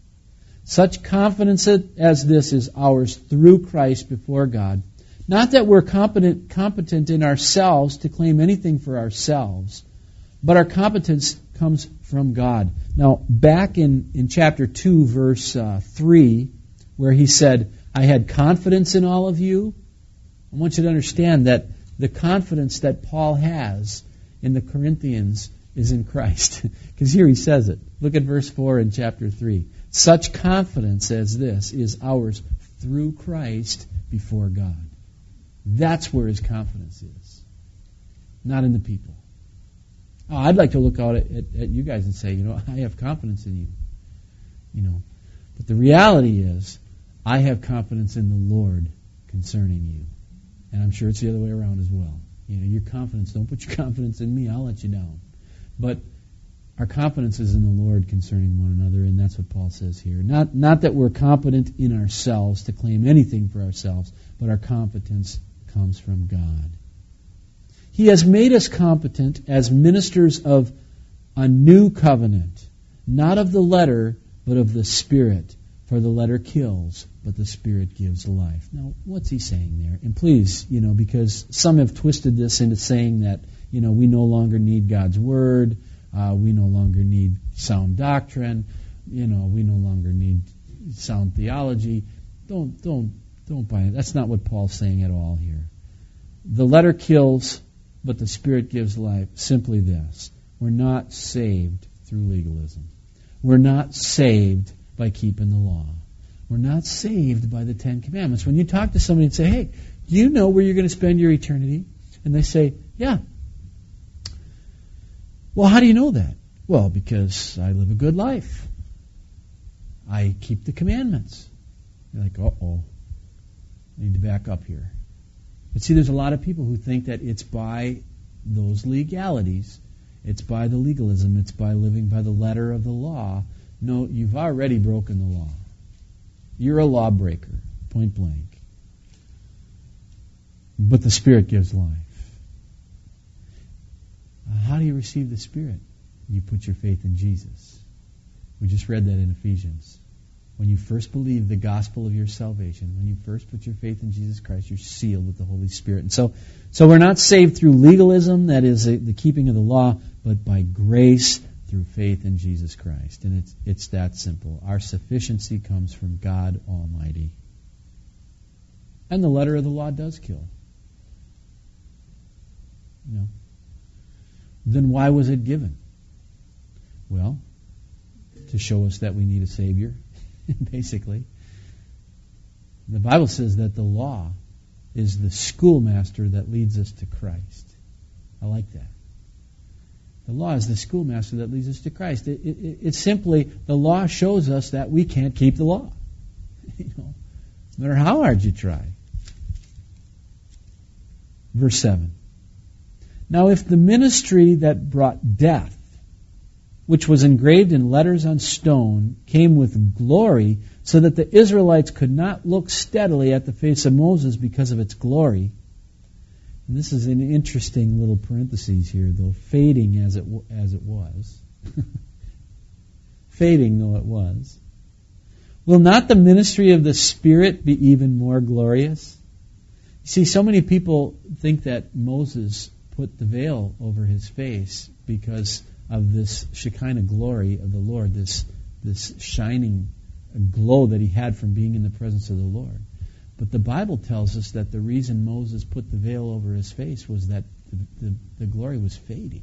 Such confidence as this is ours through Christ before God. Not that we're competent, competent in ourselves to claim anything for ourselves, but our competence comes from God. Now, back in, in chapter two, verse uh, three, where he said, I had confidence in all of you, I want you to understand that the confidence that Paul has in the Corinthians is in Christ. Because here he says it. Look at verse four in chapter three. Such confidence as this is ours through Christ before God. That's where his confidence is, not in the people. Oh, I'd like to look out at, at, at you guys and say, you know, I have confidence in you. You know, but the reality is, I have confidence in the Lord concerning you. And I'm sure it's the other way around as well. You know, your confidence, don't put your confidence in me, I'll let you down. But our confidence is in the Lord concerning one another, and that's what Paul says here. Not, not that we're competent in ourselves to claim anything for ourselves, but our competence comes from God. He has made us competent as ministers of a new covenant, not of the letter, but of the Spirit. For the letter kills, but the Spirit gives life. Now, what's he saying there? And please, you know, because some have twisted this into saying that, you know, we no longer need God's Word, uh, we no longer need sound doctrine, you know, we no longer need sound theology. Don't, don't, don't buy it. That's not what Paul's saying at all here. The letter kills, but the Spirit gives life. Simply this: we're not saved through legalism. We're not saved by keeping the law. We're not saved by the Ten Commandments. When you talk to somebody and say, hey, do you know where you're going to spend your eternity? And they say, yeah. Well, how do you know that? Well, because I live a good life. I keep the commandments. You're like, uh-oh. I need to back up here. But see, there's a lot of people who think that it's by those legalities, it's by the legalism, it's by living by the letter of the law. No, you've already broken the law. You're a lawbreaker, point blank. But the Spirit gives life. How do you receive the Spirit? You put your faith in Jesus. We just read that in Ephesians. When you first believe the gospel of your salvation, when you first put your faith in Jesus Christ, you're sealed with the Holy Spirit. And so, so we're not saved through legalism, that is a, the keeping of the law, but by grace through faith in Jesus Christ. And it's it's that simple. Our sufficiency comes from God Almighty. And the letter of the law does kill. You know. Then why was it given? Well, to show us that we need a Savior, basically. The Bible says that the law is the schoolmaster that leads us to Christ. I like that. The law is the schoolmaster that leads us to Christ. It, it, it's simply, the law shows us that we can't keep the law. You know, no matter how hard you try. Verse seven. Now if the ministry that brought death, which was engraved in letters on stone, came with glory, so that the Israelites could not look steadily at the face of Moses because of its glory. And this is an interesting little parenthesis here, though, fading as it as it was. Fading though it was. Will not the ministry of the Spirit be even more glorious? You see, so many people think that Moses put the veil over his face because of this Shekinah glory of the Lord, this this shining glow that he had from being in the presence of the Lord. But the Bible tells us that the reason Moses put the veil over his face was that the, the, the glory was fading.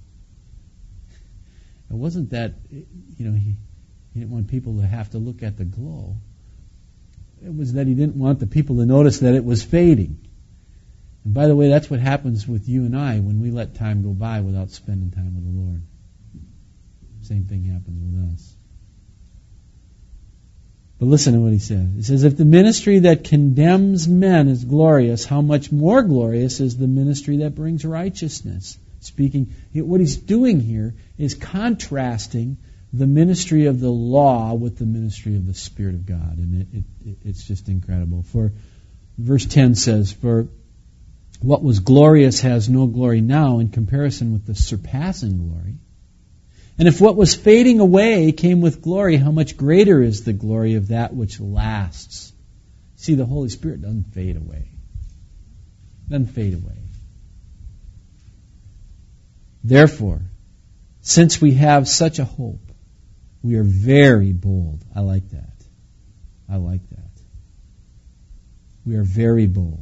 It wasn't that, you know, he, he didn't want people to have to look at the glow. It was that he didn't want the people to notice that it was fading. And by the way, that's what happens with you and I when we let time go by without spending time with the Lord. Same thing happens with us. But listen to what he says. He says, if the ministry that condemns men is glorious, how much more glorious is the ministry that brings righteousness? Speaking, what he's doing here is contrasting the ministry of the law with the ministry of the Spirit of God. And it, it, it's just incredible. For verse ten says, for what was glorious has no glory now in comparison with the surpassing glory. And if what was fading away came with glory, how much greater is the glory of that which lasts? See, the Holy Spirit doesn't fade away. Doesn't fade away. Therefore, since we have such a hope, we are very bold. I like that. I like that. We are very bold.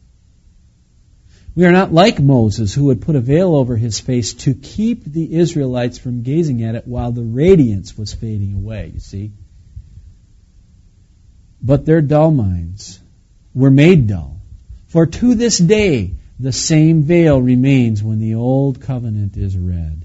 We are not like Moses, who would put a veil over his face to keep the Israelites from gazing at it while the radiance was fading away, you see. But their dull minds were made dull. For to this day the same veil remains when the old covenant is read.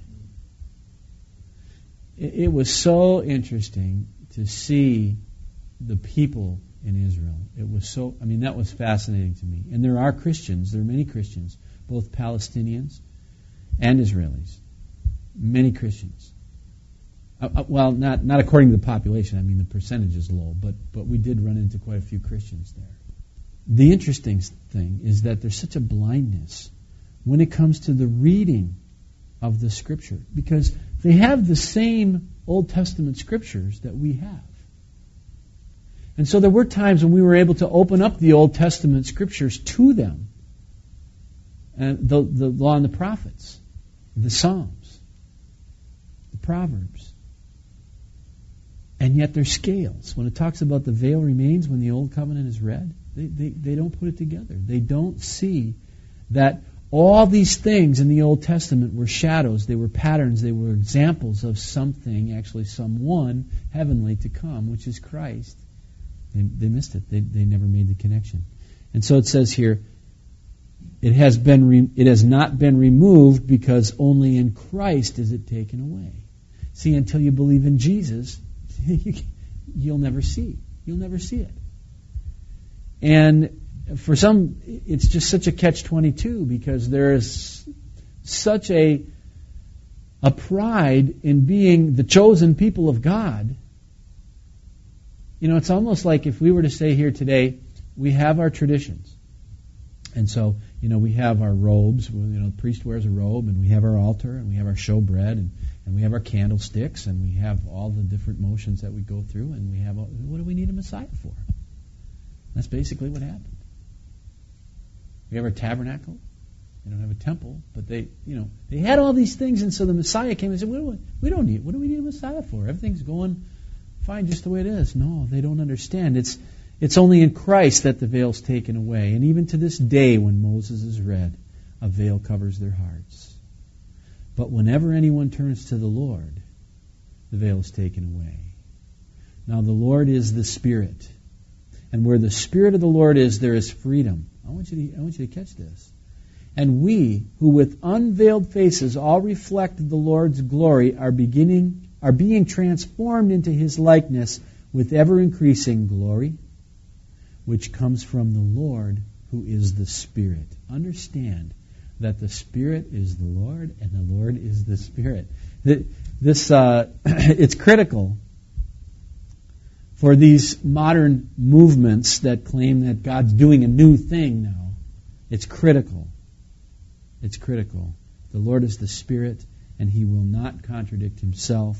It was so interesting to see the people in Israel. It was so, I mean, that was fascinating to me. And there are Christians, there are many Christians, both Palestinians and Israelis. Many Christians. Uh, uh, well, not not according to the population. I mean, the percentage is low, but but we did run into quite a few Christians there. The interesting thing is that there's such a blindness when it comes to the reading of the Scripture, because they have the same Old Testament Scriptures that we have. And so there were times when we were able to open up the Old Testament Scriptures to them, and the, the law and the prophets, the Psalms, the Proverbs. And yet there's scales. When it talks about the veil remains when the Old Covenant is read, they, they, they don't put it together. They don't see that all these things in the Old Testament were shadows, they were patterns, they were examples of something, actually someone heavenly to come, which is Christ. They, they missed it. They, they never made the connection. And so it says here, it has been re, it has not been removed because only in Christ is it taken away. See, until you believe in Jesus, you, you'll never see. You'll never see it. And for some, it's just such a catch twenty-two because there is such a a pride in being the chosen people of God. You know, it's almost like if we were to say here today, we have our traditions. And so, you know, we have our robes, you know, the priest wears a robe, and we have our altar, and we have our showbread, and, and we have our candlesticks, and we have all the different motions that we go through, and we have, all, what do we need a Messiah for? That's basically what happened. We have our tabernacle. They don't have a temple, but they, you know, they had all these things, and so the Messiah came and said, we don't, we don't need, what do we need a Messiah for? Everything's going fine just the way it is. No, they don't understand. It's it's only in Christ that the veil's taken away. And even to this day, when Moses is read, a veil covers their hearts. But whenever anyone turns to the Lord, the veil is taken away. Now the Lord is the Spirit. And where the Spirit of the Lord is, there is freedom. I want you to, I want you to catch this. And we, who with unveiled faces all reflect the Lord's glory, are beginning are being transformed into His likeness with ever-increasing glory, which comes from the Lord, who is the Spirit. Understand that the Spirit is the Lord, and the Lord is the Spirit. This, uh, it's critical for these modern movements that claim that God's doing a new thing now. It's critical. It's critical. The Lord is the Spirit, and He will not contradict Himself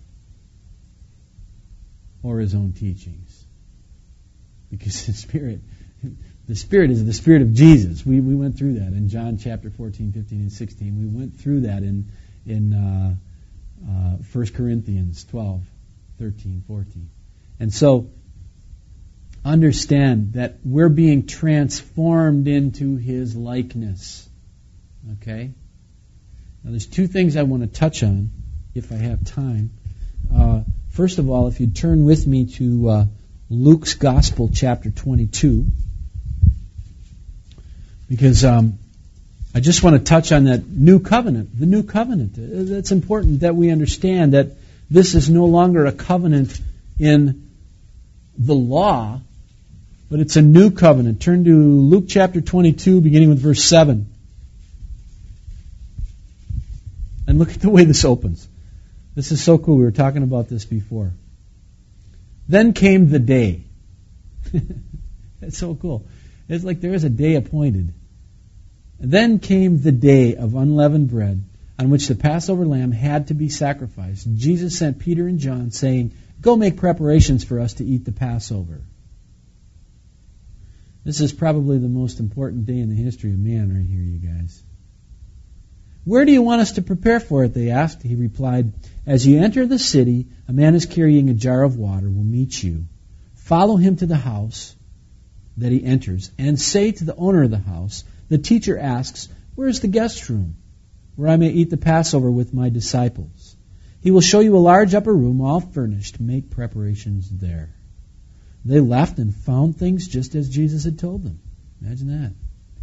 or His own teachings. Because the Spirit, the Spirit is the Spirit of Jesus. We we went through that in John chapter fourteen, fifteen, and sixteen. We went through that in in uh, uh, First Corinthians twelve, thirteen, fourteen. And so, understand that we're being transformed into His likeness. Okay? Now, there's two things I want to touch on, if I have time. Uh, first of all, if you'd turn with me to uh, Luke's Gospel, chapter twenty-two, because um, I just want to touch on that new covenant, the new covenant. It's important that we understand that this is no longer a covenant in the law, but it's a new covenant. Turn to Luke chapter twenty-two, beginning with verse seven. And look at the way this opens. This is so cool. We were talking about this before. Then came the day. That's so cool. It's like there is a day appointed. Then came the day of unleavened bread, on which the Passover lamb had to be sacrificed. Jesus sent Peter and John, saying, "Go make preparations for us to eat the Passover." This is probably the most important day in the history of man right here, you guys. "Where do you want us to prepare for it?" they asked. He replied, "As you enter the city, a man is carrying a jar of water will meet you. Follow him to the house that he enters, and say to the owner of the house, 'The teacher asks, where is the guest room, where I may eat the Passover with my disciples?' He will show you a large upper room, all furnished. Make preparations there." They left and found things just as Jesus had told them. Imagine that.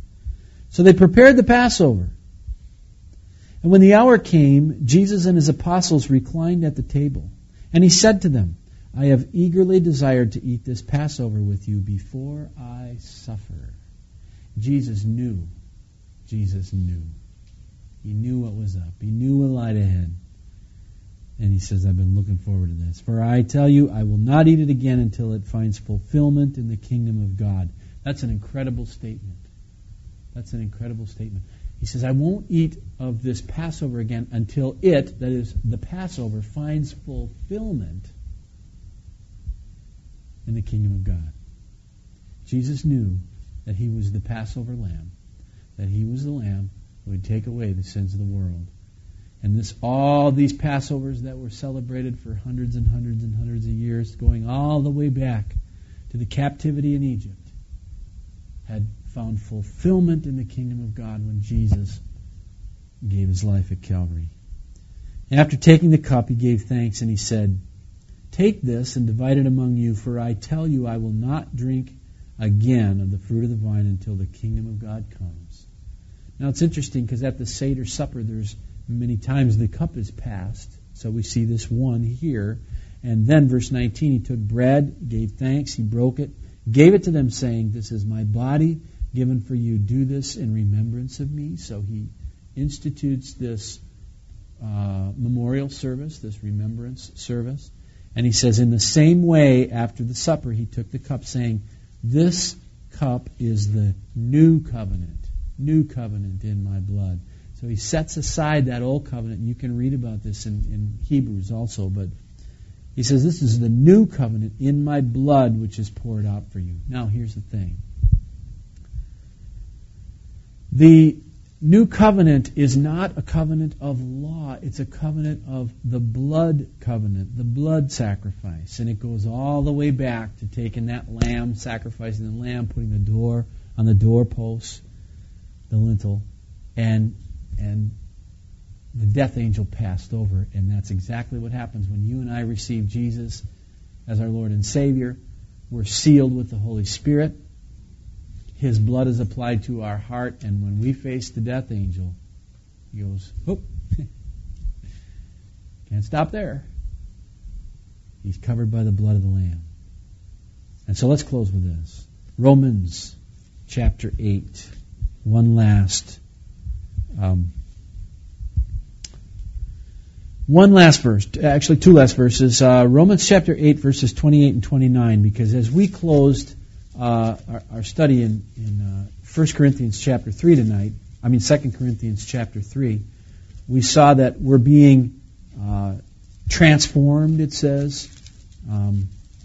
So they prepared the Passover. And when the hour came, Jesus and his apostles reclined at the table. And he said to them, I have eagerly desired to eat this Passover with you before I suffer. Jesus knew. Jesus knew. He knew what was up. He knew what lied ahead. And he says, I've been looking forward to this. For I tell you, I will not eat it again until it finds fulfillment in the kingdom of God. That's an incredible statement. That's an incredible statement. He says, I won't eat of this Passover again until it, that is, the Passover, finds fulfillment in the kingdom of God. Jesus knew that he was the Passover lamb, that he was the lamb who would take away the sins of the world. And this, all these Passovers that were celebrated for hundreds and hundreds and hundreds of years, going all the way back to the captivity in Egypt, had found fulfillment in the kingdom of God when Jesus gave his life at Calvary. And after taking the cup, he gave thanks and he said, take this and divide it among you, for I tell you I will not drink again of the fruit of the vine until the kingdom of God comes. Now it's interesting because at the Seder supper there's many times the cup is passed. So we see this one here. And then verse nineteen, he took bread, gave thanks, he broke it, gave it to them saying, this is my body given for you. Do this in remembrance of me. So he institutes this uh, memorial service, this remembrance service. And he says, in the same way, after the supper, he took the cup saying, this cup is the new covenant, new covenant in my blood. So he sets aside that old covenant, and you can read about this in, in Hebrews also, but he says, this is the new covenant in my blood which is poured out for you. Now, here's the thing. The new covenant is not a covenant of law. It's a covenant of the blood covenant, the blood sacrifice. And it goes all the way back to taking that lamb, sacrificing the lamb, putting the door on the doorpost, the lintel, and and the death angel passed over. And that's exactly what happens when you and I receive Jesus as our Lord and Savior. We're sealed with the Holy Spirit. His blood is applied to our heart, and when we face the death angel, he goes, whoop, can't stop there. He's covered by the blood of the Lamb. And so let's close with this. Romans chapter eight. One last, um, one last verse, actually two last verses. Uh, Romans chapter eight, verses twenty-eight and twenty-nine, because as we closed Uh, our, our study in, in uh, First Corinthians chapter three tonight, I mean Second Corinthians chapter three, we saw that we're being uh, transformed, it says, um,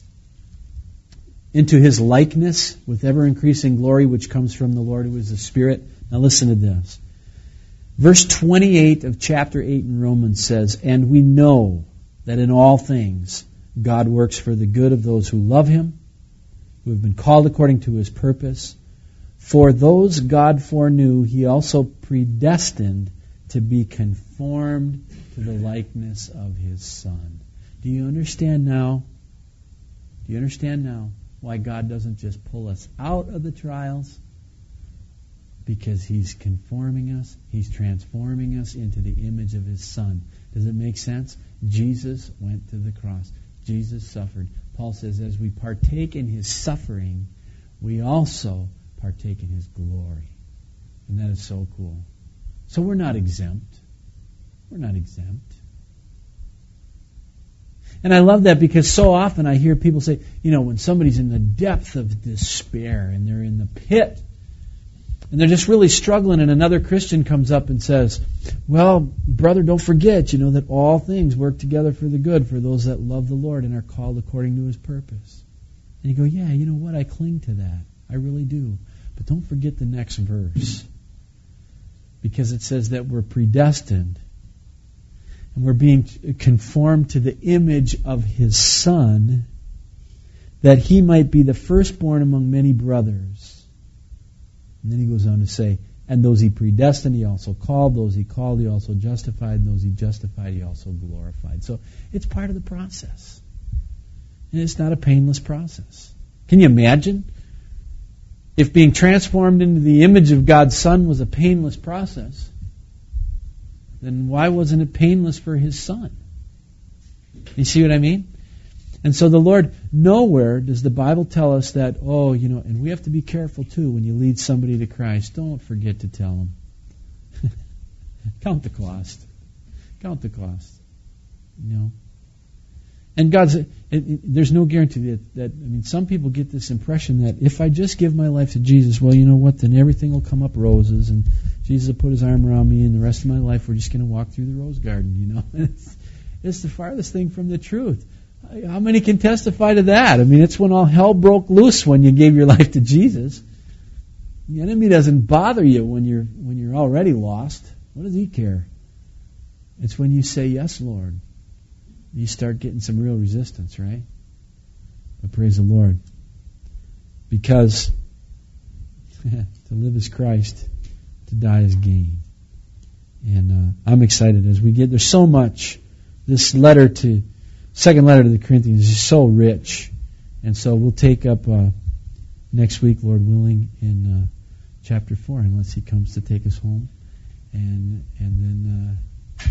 into His likeness with ever-increasing glory which comes from the Lord who is the Spirit. Now listen to this. Verse twenty-eight of chapter eight in Romans says, and we know that in all things God works for the good of those who love Him, who have been called according to His purpose. For those God foreknew, He also predestined to be conformed to the likeness of His Son. Do you understand now? Do you understand now why God doesn't just pull us out of the trials? Because He's conforming us, He's transforming us into the image of His Son. Does it make sense? Jesus went to the cross. Jesus suffered. Paul says, as we partake in His suffering, we also partake in His glory. And that is so cool. So we're not exempt. We're not exempt. And I love that because so often I hear people say, you know, when somebody's in the depth of despair and they're in the pit and they're just really struggling, and another Christian comes up and says, well, brother, don't forget, you know, that all things work together for the good for those that love the Lord and are called according to His purpose. And you go, yeah, you know what? I cling to that. I really do. But don't forget the next verse. Because it says that we're predestined and we're being conformed to the image of His Son, that He might be the firstborn among many brothers. And then he goes on to say, and those He predestined, He also called. Those He called, He also justified. And those He justified, He also glorified. So it's part of the process. And it's not a painless process. Can you imagine if being transformed into the image of God's Son was a painless process, then why wasn't it painless for His Son? You see what I mean? And so the Lord, nowhere does the Bible tell us that, oh, you know, and we have to be careful too when you lead somebody to Christ. Don't forget to tell them. Count the cost. Count the cost. You know? And God's, it, it, there's no guarantee that, that, I mean, some people get this impression that if I just give my life to Jesus, well, you know what, then everything will come up roses, and Jesus will put His arm around me, and the rest of my life we're just going to walk through the rose garden, you know. It's, it's the farthest thing from the truth. How many can testify to that? I mean, it's when all hell broke loose when you gave your life to Jesus. The enemy doesn't bother you when you're when you're already lost. What does he care? It's when you say, yes, Lord, you start getting some real resistance, right? But praise the Lord. Because to live is Christ, to die is gain. And uh, I'm excited as we get, there's so much. This letter to, second letter to the Corinthians is so rich. And so we'll take up uh, next week, Lord willing, in uh, chapter four, unless He comes to take us home. And and then uh,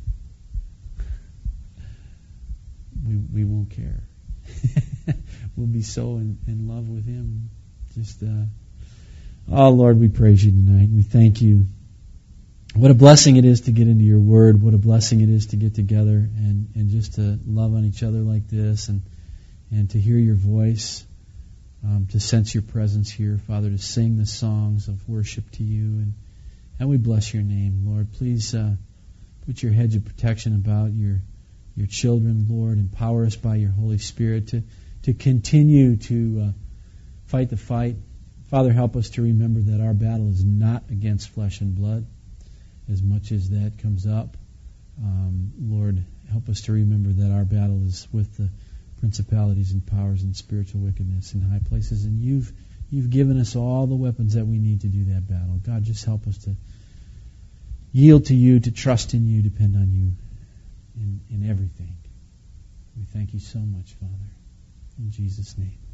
we we won't care. We'll be so in, in love with Him. Just, uh, oh Lord, we praise You tonight. We thank You. What a blessing it is to get into Your Word. What a blessing it is to get together and, and just to love on each other like this, and and to hear Your voice, um, to sense Your presence here, Father, to sing the songs of worship to You. And, and we bless Your name, Lord. Please uh, put Your hedge of protection about Your Your children, Lord. Empower us by Your Holy Spirit to, to continue to uh, fight the fight. Father, help us to remember that our battle is not against flesh and blood, as much as that comes up. Um, Lord, help us to remember that our battle is with the principalities and powers and spiritual wickedness in high places. And you've you've given us all the weapons that we need to do that battle. God, just help us to yield to You, to trust in You, depend on You in, in everything. We thank You so much, Father. In Jesus' name.